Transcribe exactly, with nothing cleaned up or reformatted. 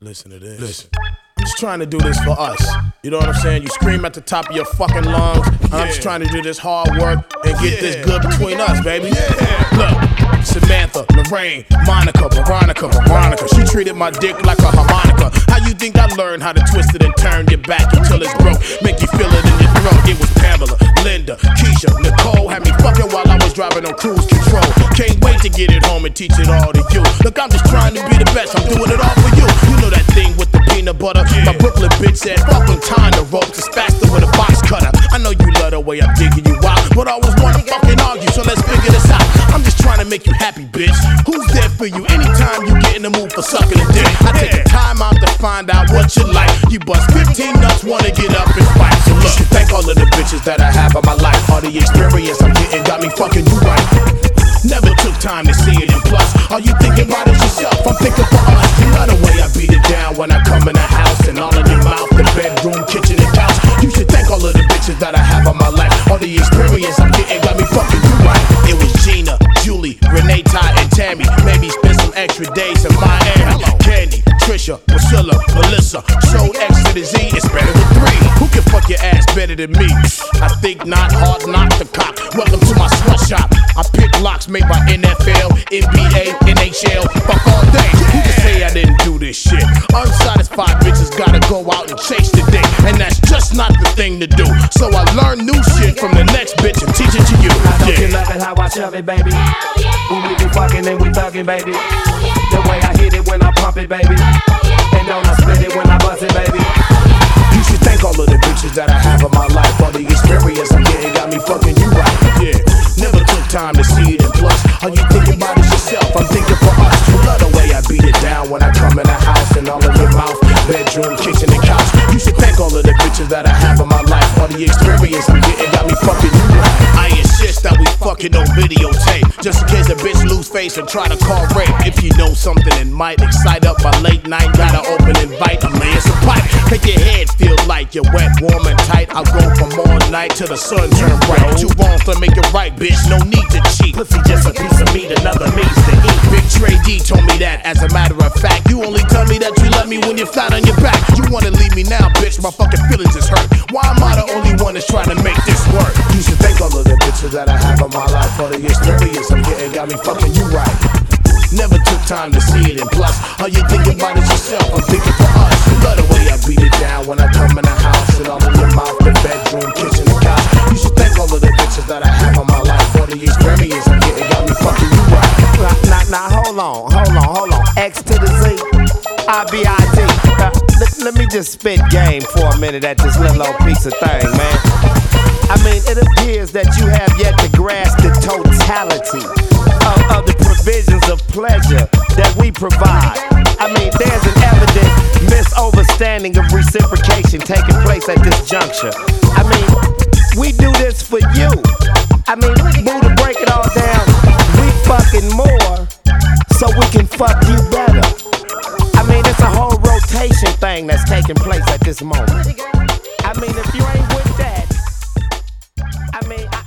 Listen to this. Listen. I'm just trying to do this for us. You know what I'm saying? You scream at the top of your fucking lungs. Yeah. I'm just trying to do this hard work and get yeah. this good between us, baby. Yeah. Look, Samantha, Lorraine, Monica, Veronica, Veronica. She treated my dick like a harmonica. How you think I learned how to twist it and turn your back until it's broke? Make you feel it in your throat. It was Pamela, Linda, Keisha, Nicole. Had me fucking while I was driving on cruise control. Can't wait to get it home and teach it all to you. Look, I'm just trying to be the best. I'm doing it all for you. You know that thing with the peanut butter? Yeah. My Brooklyn bitch said, fucking tying the ropes is faster with a box cutter. I know you love the way I'm digging you out, but I always wanna fucking argue, so let's figure this out. I'm just trying to make you happy, bitch. Who's there for you anytime you get in the mood for sucking a dick? I take the time out to find out what you like. You bust fifteen nuts, wanna get up and fight. So look, you thank all of the bitches that I have in my life. All the experience I'm getting got me fucking you right. Never took time to see it, and plus, all you thinking about is yourself. I'm thinking for us. You know the way I beat it down when I come in the house, and all in your mouth, the bedroom, kitchen, and couch. You should thank all of the bitches that I have in my life. All the experience I'm getting got me fucking you right. It was Gina, Julie, Renee, Ty, and Tammy. Maybe spend some extra days in Miami. Candy, Trisha, Priscilla, Melissa. So X to the Z, it's better with three. Who can fuck your ass better than me? I think not, hard knock the cock. Welcome to my sweatshop. I pick locks made by N F L, N B A, N H L. Fuck all day. Who can say I didn't do this shit? Unsatisfied bitches gotta go out and chase the dick, and that's just not the thing to do. So I learn new shit from the next bitch and teach it to you. I don't yeah. love it how I shove it, baby. Yeah. When we be fucking and we thugging, baby. Yeah. The way I hit it when I pump it, baby. Yeah. And don't I split it when I bust it, baby. Yeah. You should thank all of the bitches that I have in my life. All the experience I'm getting got me fucking you right. Yeah. Never took time to see it, and plus, all you thinking about is yourself. I'm thinking for us. You love the way I beat it down when I come in the house, and all in your mouth, bedroom, kitchen, and couch. You should thank all of the bitches that I have in my life. All the experience I'm getting got me fucking you right. I insist that we fucking on videotape, just in case a bitch lose face and try to call rape. If you know something that might excite up my late night, gotta open and bite. I'm laying some pipe. Make your head feel like you're wet, warm, and tight. I'll go from all night till the sun turn bright. Two wrongs to make it right, bitch. No need to cheat. Pussy just a piece of meat, another means to eat. Big Trey D told me that. As a matter of fact, you only tell me that you love me when you're flat on your back. You wanna leave me now, bitch? My fucking feelings is hurt. Why am I the only one that's trying to make this work? You should thank all of the bitches that I have in my life. For the experience I'm getting got me fucking you right. Never took time to see it, and plus, all you thinking about is yourself. I'm thinking for us. You love the way I beat it down when I come in the house, and all in your mouth, the bedroom, kitchen, and couch. You should thank all of the bitches that I have in my life. For the experience I'm getting got me fucking you right. Now, now, hold on, hold on, hold on. X to the Z, I B I T. Uh, let, let me just spit game for a minute at this little old piece of thing, man. I mean, it appears that you have yet to grasp the totality of, of the provisions of pleasure that we provide. I mean, there's an evident misunderstanding of reciprocation taking place at this juncture. I mean, we do this for you. I mean, boo, to break it all down, we fucking more so we can fuck you better. I mean, it's a whole rotation thing that's taking place at this moment. I mean, if you ain't with that, I mean, I